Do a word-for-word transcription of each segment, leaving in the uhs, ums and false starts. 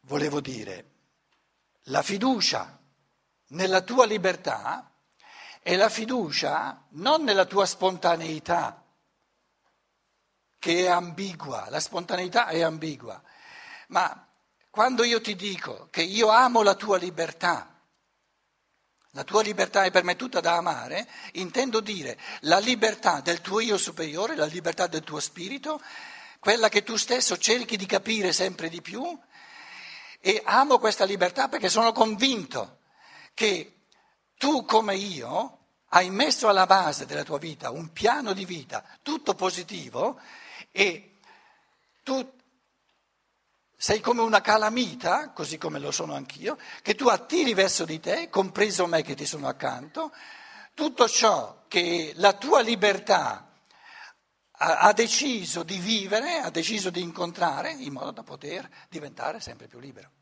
volevo dire, la fiducia nella tua libertà è la fiducia non nella tua spontaneità, che è ambigua, la spontaneità è ambigua, ma quando io ti dico che io amo la tua libertà, la tua libertà è per me tutta da amare, intendo dire la libertà del tuo io superiore, la libertà del tuo spirito, quella che tu stesso cerchi di capire sempre di più, e amo questa libertà perché sono convinto che tu come io hai messo alla base della tua vita un piano di vita tutto positivo e tu sei come una calamita, così come lo sono anch'io, che tu attiri verso di te, compreso me che ti sono accanto, tutto ciò che la tua libertà ha, ha deciso di vivere, ha deciso di incontrare, in modo da poter diventare sempre più libero.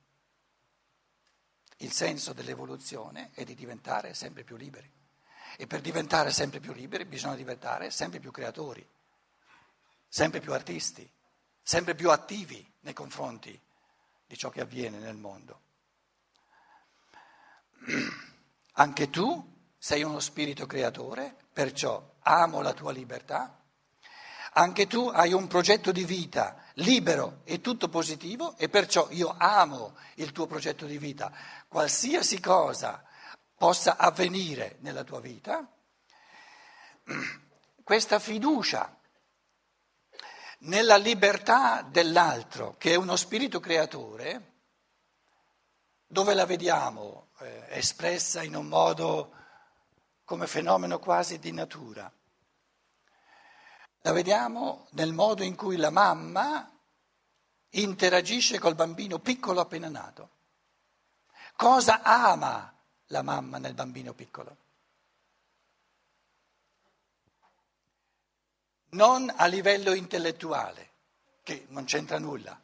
Il senso dell'evoluzione è di diventare sempre più liberi. E per diventare sempre più liberi bisogna diventare sempre più creatori, sempre più artisti, sempre più attivi nei confronti di ciò che avviene nel mondo. Anche tu sei uno spirito creatore, perciò amo la tua libertà. Anche tu hai un progetto di vita libero e tutto positivo e perciò io amo il tuo progetto di vita. Qualsiasi cosa possa avvenire nella tua vita, questa fiducia nella libertà dell'altro, che è uno spirito creatore, dove la vediamo eh, espressa in un modo come fenomeno quasi di natura. La vediamo nel modo in cui la mamma interagisce col bambino piccolo appena nato. Cosa ama la mamma nel bambino piccolo? Non a livello intellettuale, che non c'entra nulla.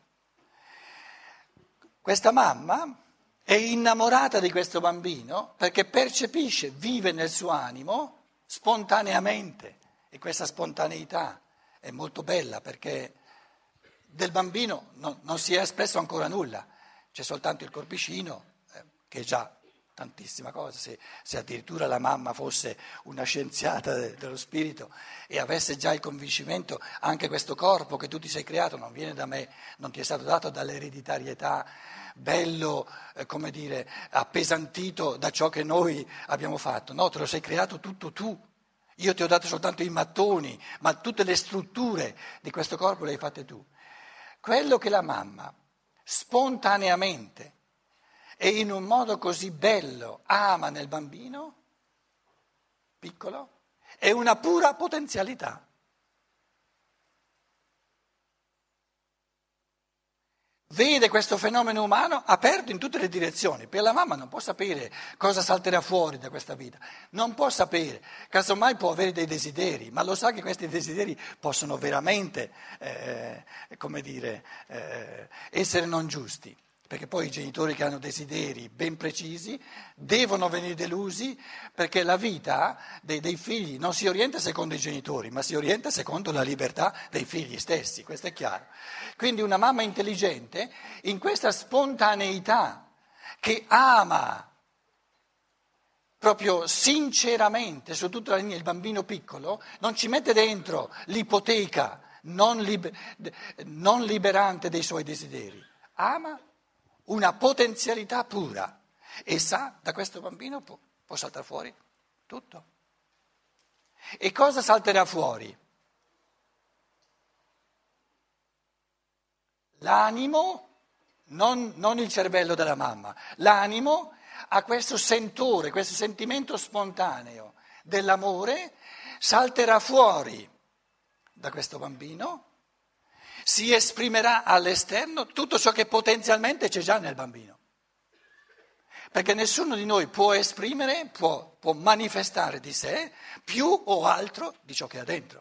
Questa mamma è innamorata di questo bambino perché percepisce, vive nel suo animo spontaneamente, e questa spontaneità è molto bella perché del bambino non, non si è espresso ancora nulla, c'è soltanto il corpicino eh, che è già tantissima cosa. Se, se addirittura la mamma fosse una scienziata de, dello spirito e avesse già il convincimento, anche questo corpo che tu ti sei creato non viene da me, non ti è stato dato dall'ereditarietà, bello, eh, come dire, appesantito da ciò che noi abbiamo fatto, no, te lo sei creato tutto tu, io ti ho dato soltanto i mattoni, ma tutte le strutture di questo corpo le hai fatte tu. Quello che la mamma spontaneamente e in un modo così bello ama nel bambino piccolo è una pura potenzialità. Vede questo fenomeno umano aperto in tutte le direzioni. Per la mamma non può sapere cosa salterà fuori da questa vita, non può sapere, casomai può avere dei desideri, ma lo sa che questi desideri possono veramente, eh, come dire, eh, essere non giusti. Perché poi i genitori che hanno desideri ben precisi devono venire delusi perché la vita dei, dei figli non si orienta secondo i genitori, ma si orienta secondo la libertà dei figli stessi, questo è chiaro. Quindi una mamma intelligente in questa spontaneità che ama proprio sinceramente su tutta la linea il bambino piccolo, non ci mette dentro l'ipoteca non, liber- non liberante dei suoi desideri, ama una potenzialità pura e sa da questo bambino può, può saltare fuori tutto. E cosa salterà fuori? L'animo, non, non il cervello della mamma, l'animo ha questo sentore, questo sentimento spontaneo dell'amore, salterà fuori da questo bambino. Si esprimerà all'esterno tutto ciò che potenzialmente c'è già nel bambino. Perché nessuno di noi può esprimere, può, può manifestare di sé più o altro di ciò che ha dentro.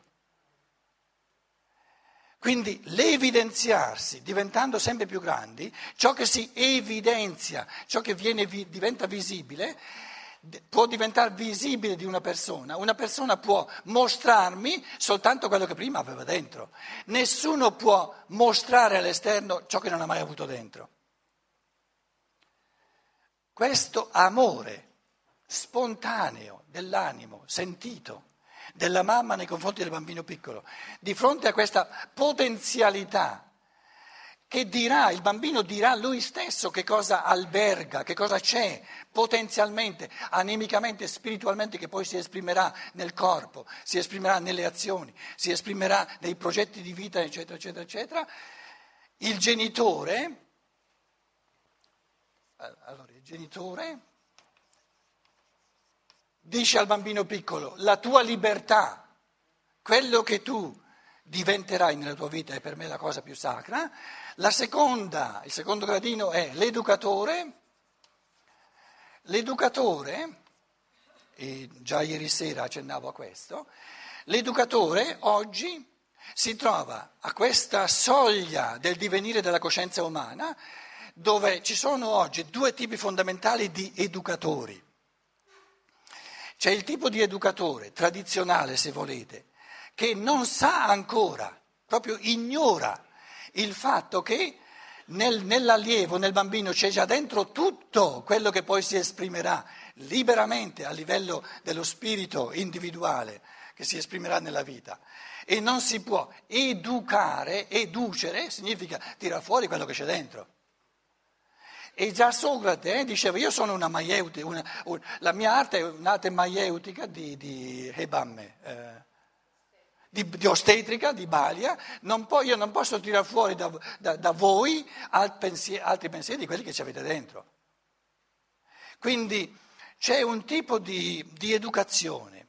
Quindi l'evidenziarsi, diventando sempre più grandi, ciò che si evidenzia, ciò che viene, diventa visibile, può diventare visibile di una persona. Una persona può mostrarmi soltanto quello che prima aveva dentro. Nessuno può mostrare all'esterno ciò che non ha mai avuto dentro. questo amore spontaneo dell'animo, sentito, della mamma nei confronti del bambino piccolo, di fronte a questa potenzialità che dirà, il bambino dirà lui stesso che cosa alberga, che cosa c'è potenzialmente, animicamente, spiritualmente, che poi si esprimerà nel corpo, si esprimerà nelle azioni, si esprimerà nei progetti di vita, eccetera, eccetera, eccetera. Il genitore, allora il genitore dice al bambino piccolo, la tua libertà, quello che tu diventerai nella tua vita è per me la cosa più sacra. La seconda, il secondo gradino è l'educatore. L'educatore, e già ieri sera accennavo a questo, l'educatore oggi si trova a questa soglia del divenire della coscienza umana, dove ci sono oggi due tipi fondamentali di educatori. C'è il tipo di educatore tradizionale, se volete, che non sa ancora, proprio ignora il fatto che nel, nell'allievo, nel bambino c'è già dentro tutto quello che poi si esprimerà liberamente a livello dello spirito individuale che si esprimerà nella vita. E non si può educare, educere significa tirar fuori quello che c'è dentro. E già Socrate eh, diceva, io sono una maieutica, una, una, la mia arte è un'arte maieutica di, di Hebamme, eh, di, di ostetrica, di Balia, non po- io non posso tirar fuori da, da, da voi alt pensier, altri pensieri di quelli che ci avete dentro. Quindi c'è un tipo di, di educazione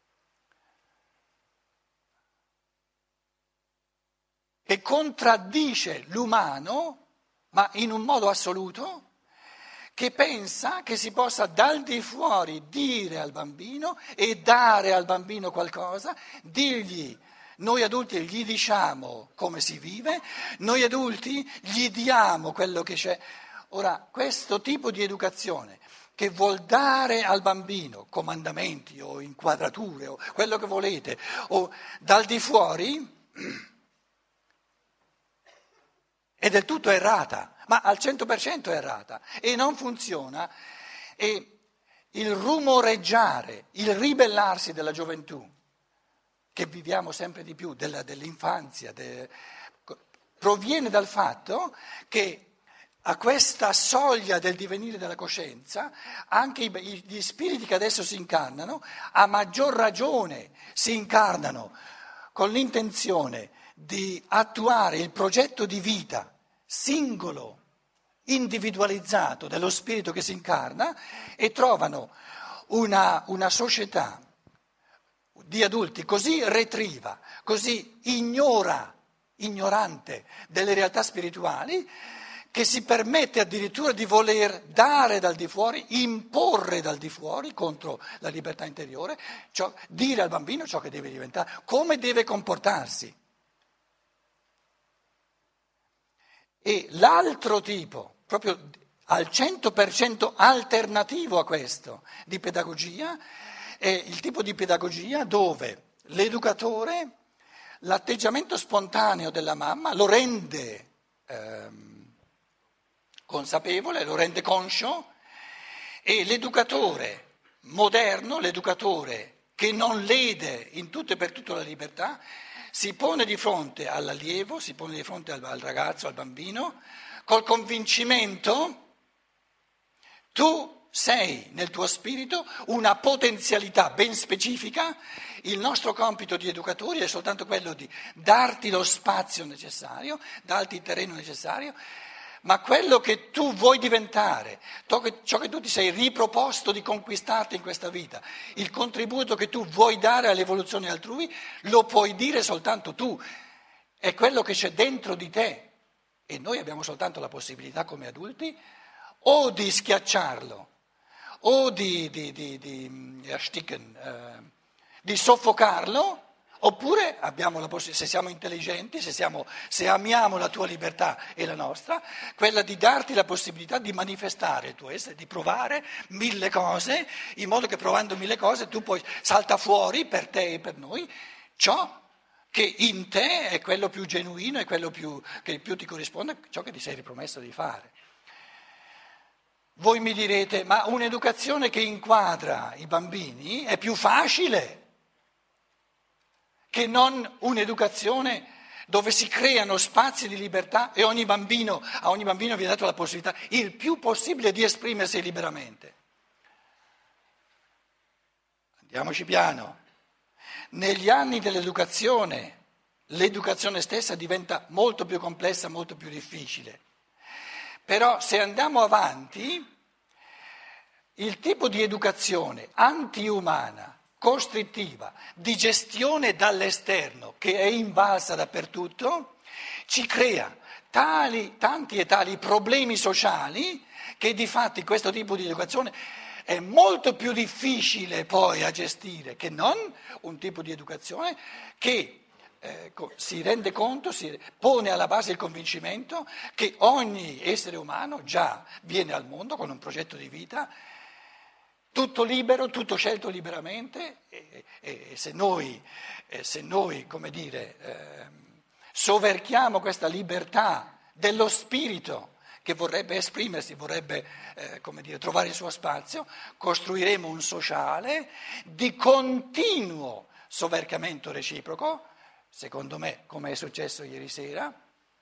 che contraddice l'umano, ma in un modo assoluto, che pensa che si possa dal di fuori dire al bambino e dare al bambino qualcosa, dirgli, noi adulti gli diciamo come si vive, noi adulti gli diamo quello che c'è. Ora, questo tipo di educazione che vuol dare al bambino comandamenti o inquadrature o quello che volete, o dal di fuori, è del tutto errata, ma al cento per cento è errata e non funziona. E il rumoreggiare, il ribellarsi della gioventù, che viviamo sempre di più, della, dell'infanzia, de, proviene dal fatto che a questa soglia del divenire della coscienza, anche i, gli spiriti che adesso si incarnano, a maggior ragione si incarnano con l'intenzione di attuare il progetto di vita singolo, individualizzato dello spirito che si incarna e trovano una, una società di adulti così retriva, così ignora, ignorante delle realtà spirituali, che si permette addirittura di voler dare dal di fuori, imporre dal di fuori contro la libertà interiore, ciò, dire al bambino ciò che deve diventare, come deve comportarsi. E l'altro tipo, proprio al cento per cento alternativo a questo, di pedagogia, è il tipo di pedagogia dove l'educatore, l'atteggiamento spontaneo della mamma lo rende ehm, consapevole, lo rende conscio, e l'educatore moderno, l'educatore che non lede in tutto e per tutto la libertà, si pone di fronte all'allievo, si pone di fronte al, al ragazzo, al bambino, col convincimento, tu sei nel tuo spirito una potenzialità ben specifica, il nostro compito di educatori è soltanto quello di darti lo spazio necessario, darti il terreno necessario, ma quello che tu vuoi diventare, ciò che tu ti sei riproposto di conquistarti in questa vita, il contributo che tu vuoi dare all'evoluzione altrui, lo puoi dire soltanto tu, è quello che c'è dentro di te e noi abbiamo soltanto la possibilità come adulti o di schiacciarlo o di, di, di, di, ersticken, eh, di soffocarlo. Oppure abbiamo la possibilità, se siamo intelligenti, se, siamo, se amiamo la tua libertà e la nostra, quella di darti la possibilità di manifestare il tuo essere, di provare mille cose, in modo che provando mille cose tu poi salta fuori per te e per noi ciò che in te è quello più genuino e quello più, che più ti corrisponde, ciò che ti sei ripromesso di fare. Voi mi direte, ma un'educazione che inquadra i bambini è più facile che non un'educazione dove si creano spazi di libertà e ogni bambino, a ogni bambino viene data la possibilità il più possibile di esprimersi liberamente. Andiamoci piano. Negli anni dell'educazione, l'educazione stessa diventa molto più complessa, molto più difficile. Però se andiamo avanti, il tipo di educazione antiumana, costrittiva, di gestione dall'esterno, che è invalsa dappertutto, ci crea tali, tanti e tali problemi sociali che di fatti questo tipo di educazione è molto più difficile poi a gestire che non un tipo di educazione che eh, si rende conto, si pone alla base il convincimento che ogni essere umano già viene al mondo con un progetto di vita tutto libero, tutto scelto liberamente e, e, e se noi, e se noi come dire, eh, soverchiamo questa libertà dello spirito che vorrebbe esprimersi, vorrebbe eh, come dire, trovare il suo spazio, costruiremo un sociale di continuo soverchiamento reciproco, secondo me come è successo ieri sera,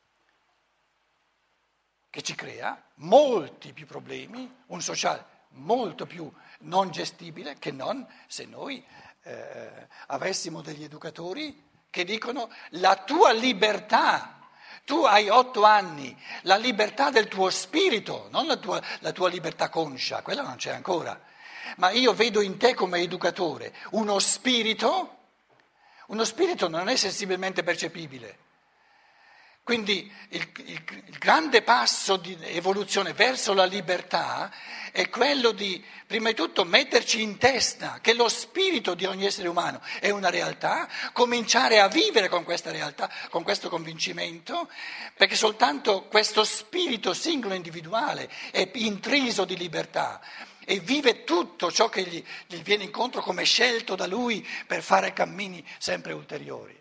che ci crea molti più problemi, un sociale molto più non gestibile che non se noi eh, avessimo degli educatori che dicono la tua libertà, tu hai otto anni, la libertà del tuo spirito, non la tua, la tua libertà conscia, quella non c'è ancora, ma io vedo in te come educatore uno spirito, uno spirito non è sensibilmente percepibile. Quindi il, il, il grande passo di evoluzione verso la libertà è quello di, prima di tutto, metterci in testa che lo spirito di ogni essere umano è una realtà, cominciare a vivere con questa realtà, con questo convincimento, perché soltanto questo spirito singolo individuale è intriso di libertà e vive tutto ciò che gli, gli viene incontro come scelto da lui per fare cammini sempre ulteriori.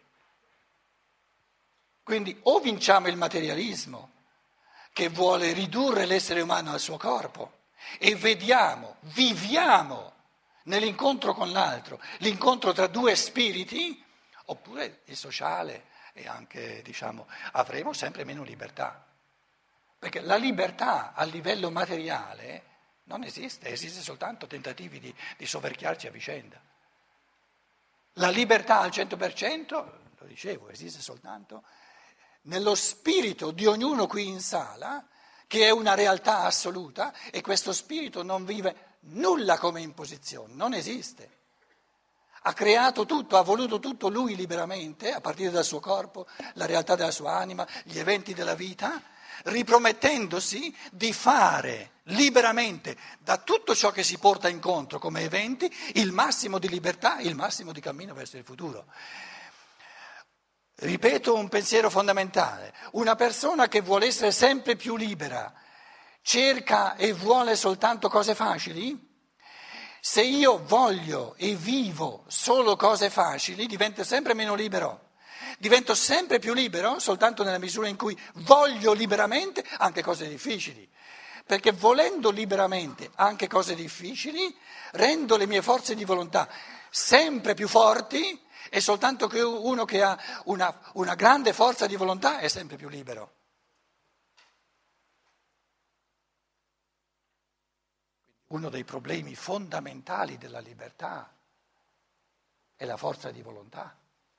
Quindi o vinciamo il materialismo che vuole ridurre l'essere umano al suo corpo e vediamo, viviamo nell'incontro con l'altro, l'incontro tra due spiriti, oppure il sociale e anche, diciamo, avremo sempre meno libertà. Perché la libertà a livello materiale non esiste, esiste soltanto tentativi di, di soverchiarci a vicenda. La libertà al cento per cento, lo dicevo, esiste soltanto nello spirito di ognuno qui in sala, che è una realtà assoluta, e questo spirito non vive nulla come imposizione, non esiste. Ha creato tutto, ha voluto tutto lui liberamente, a partire dal suo corpo, la realtà della sua anima, gli eventi della vita, ripromettendosi di fare liberamente da tutto ciò che si porta incontro come eventi il massimo di libertà, il massimo di cammino verso il futuro. Ripeto un pensiero fondamentale, una persona che vuole essere sempre più libera cerca e vuole soltanto cose facili? Se io voglio e vivo solo cose facili divento sempre meno libero, divento sempre più libero soltanto nella misura in cui voglio liberamente anche cose difficili, perché volendo liberamente anche cose difficili rendo le mie forze di volontà sempre più forti. E soltanto che uno che ha una, una grande forza di volontà è sempre più libero. Uno dei problemi fondamentali della libertà è la forza di volontà.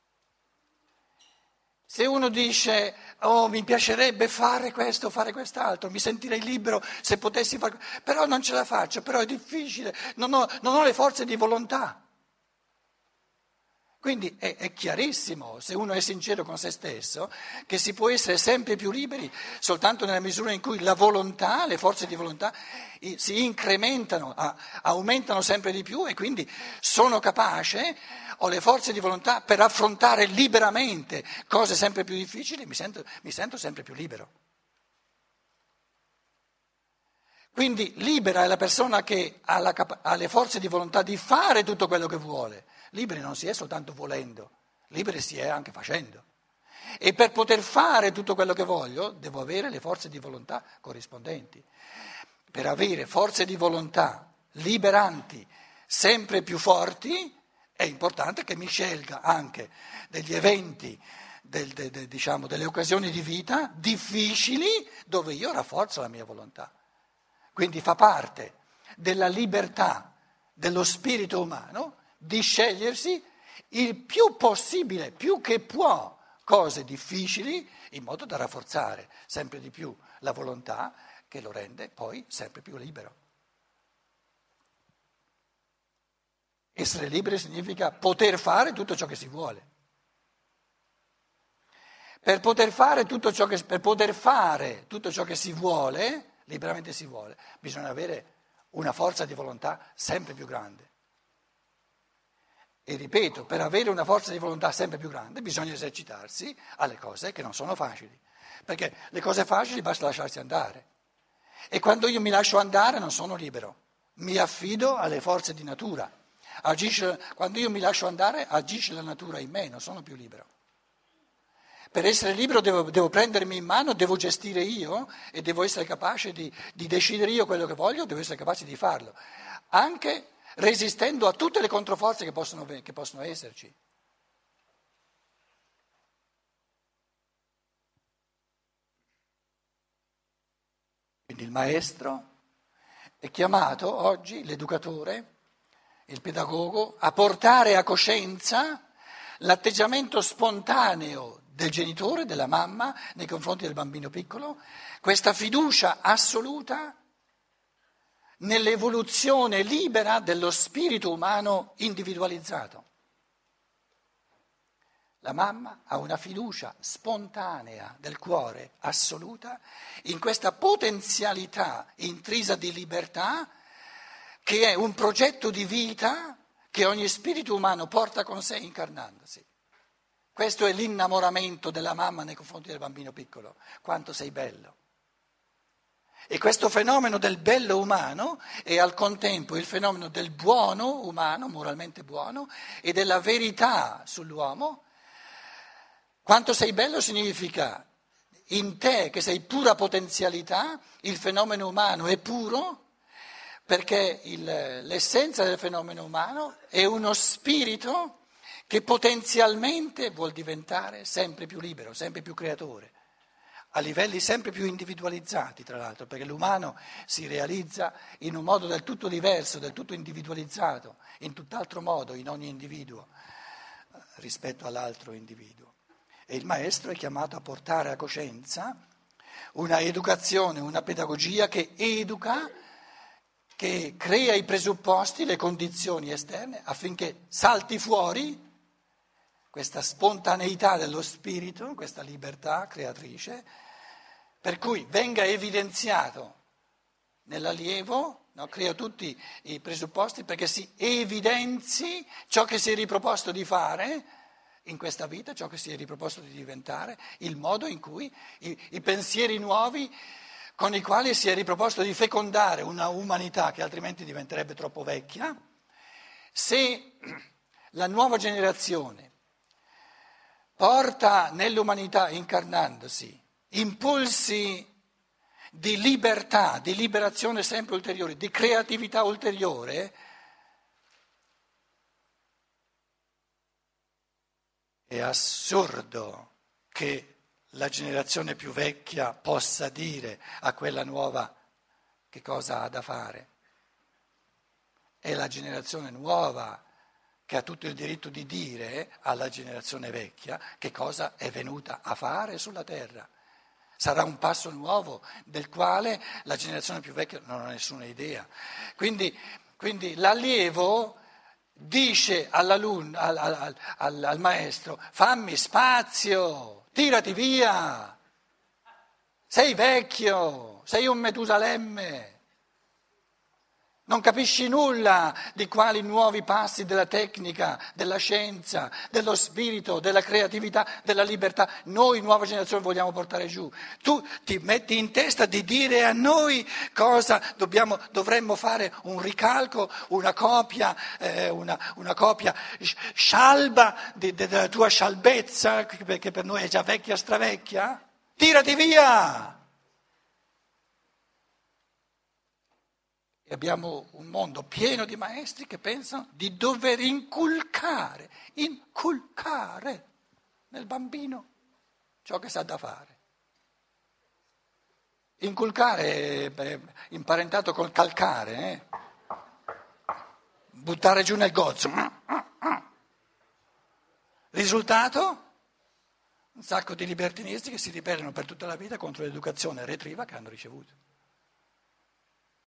Se uno dice, oh mi piacerebbe fare questo, fare quest'altro, mi sentirei libero se potessi fare, però non ce la faccio, però è difficile, non ho, non ho le forze di volontà. Quindi è, è chiarissimo, se uno è sincero con se stesso, che si può essere sempre più liberi soltanto nella misura in cui la volontà, le forze di volontà si incrementano, aumentano sempre di più e quindi sono capace, ho le forze di volontà per affrontare liberamente cose sempre più difficili, mi sento, mi sento sempre più libero. Quindi libera è la persona che ha, la, ha le forze di volontà di fare tutto quello che vuole. Liberi non si è soltanto volendo, liberi si è anche facendo. E per poter fare tutto quello che voglio devo avere le forze di volontà corrispondenti. per avere forze di volontà liberanti sempre più forti, è importante che mi scelga anche degli eventi, del, de, de, diciamo, delle occasioni di vita difficili dove io rafforzo la mia volontà. Quindi fa parte della libertà dello spirito umano di scegliersi il più possibile, più che può, cose difficili in modo da rafforzare sempre di più la volontà che lo rende poi sempre più libero. Essere liberi significa poter fare tutto ciò che si vuole. Per poter fare tutto ciò che, per poter fare tutto ciò che si vuole, liberamente si vuole, bisogna avere una forza di volontà sempre più grande. E ripeto, per avere una forza di volontà sempre più grande bisogna esercitarsi alle cose che non sono facili, perché le cose facili basta lasciarsi andare. E quando io mi lascio andare non sono libero, mi affido alle forze di natura. Agisce, quando io mi lascio andare agisce la natura in me, non sono più libero. Per essere libero devo, devo prendermi in mano, devo gestire io e devo essere capace di, di decidere io quello che voglio, devo essere capace di farlo, anche resistendo a tutte le controforze che possono, che possono esserci. Quindi il maestro è chiamato oggi, l'educatore, il pedagogo, a portare a coscienza l'atteggiamento spontaneo del genitore, della mamma, nei confronti del bambino piccolo, questa fiducia assoluta nell'evoluzione libera dello spirito umano individualizzato. La mamma ha una fiducia spontanea del cuore assoluta in questa potenzialità intrisa di libertà che è un progetto di vita che ogni spirito umano porta con sé incarnandosi. Questo è l'innamoramento della mamma nei confronti del bambino piccolo, quanto sei bello. E questo fenomeno del bello umano è al contempo il fenomeno del buono umano, moralmente buono, e della verità sull'uomo. Quanto sei bello significa in te che sei pura potenzialità, il fenomeno umano è puro, perché il, l'essenza del fenomeno umano è uno spirito che potenzialmente vuol diventare sempre più libero, sempre più creatore, a livelli sempre più individualizzati, tra l'altro, perché l'umano si realizza in un modo del tutto diverso, del tutto individualizzato, in tutt'altro modo in ogni individuo rispetto all'altro individuo. E il maestro è chiamato a portare a coscienza una educazione, una pedagogia che educa, che crea i presupposti, le condizioni esterne affinché salti fuori questa spontaneità dello spirito, questa libertà creatrice, per cui venga evidenziato nell'allievo, no, crea tutti i presupposti perché si evidenzi ciò che si è riproposto di fare in questa vita, ciò che si è riproposto di diventare, il modo in cui i, i pensieri nuovi con i quali si è riproposto di fecondare una umanità che altrimenti diventerebbe troppo vecchia, se la nuova generazione porta nell'umanità incarnandosi impulsi di libertà, di liberazione sempre ulteriore, di creatività ulteriore, è assurdo che la generazione più vecchia possa dire a quella nuova che cosa ha da fare. È la generazione nuova che ha tutto il diritto di dire alla generazione vecchia che cosa è venuta a fare sulla terra. Sarà un passo nuovo del quale la generazione più vecchia non ha nessuna idea. Quindi, quindi l'allievo dice all'alunno, al, al, al, al maestro: fammi spazio, tirati via, sei vecchio, sei un Metusalemme. Non capisci nulla di quali nuovi passi della tecnica, della scienza, dello spirito, della creatività, della libertà noi, nuova generazione, vogliamo portare giù. Tu ti metti in testa di dire a noi cosa dobbiamo, dovremmo fare, un ricalco, una copia, eh, una, una copia scialba di, de, della tua scialbezza, che per noi è già vecchia stravecchia? Tirati via! E abbiamo un mondo pieno di maestri che pensano di dover inculcare, inculcare nel bambino ciò che sa da fare. Inculcare è imparentato col calcare, eh? Buttare giù nel gozzo. Risultato? Un sacco di libertinisti che si ribellano per tutta la vita contro l'educazione retriva che hanno ricevuto.